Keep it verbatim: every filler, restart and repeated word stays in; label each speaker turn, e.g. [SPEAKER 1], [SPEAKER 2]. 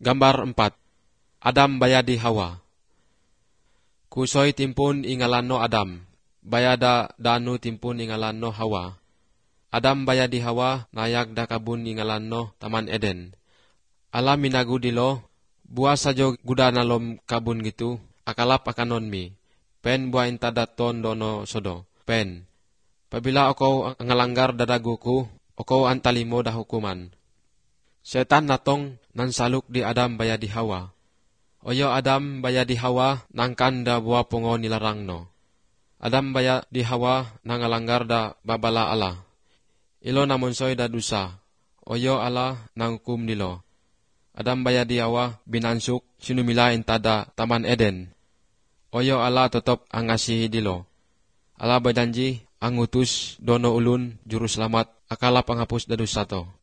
[SPEAKER 1] Gambar empat. Adam bayadi Hawa. Kusoy timpun ingalanno Adam. Bayada danu timpun ingalanno Hawa. Adam bayadi Hawa nayak da kabun ingalanno Taman Eden. Ala minagu dilo, buah sajo gudanalom kabun gitu, akalap akanon mi. Pen buah intada ton dono sodo. Pen. Pabila ako ngalanggar dadaguku, ako antalimo da hukuman. Setan natong nansaluk di Adam bayadi Hawa. Oyo Adam bayadi Hawa nangkan da buah pungo nilarang no. Adam bayadi Hawa nangalanggar da babala ala. Ilo namonsoy da dusa. Oyo ala nanghukum nilo. Adam bayadi Hawa binansuk sinumila intada Taman Eden. Oyo ala tetap angasihi dilo. Ala badanji angutus dono ulun juru selamat akala panghapus da dusa to.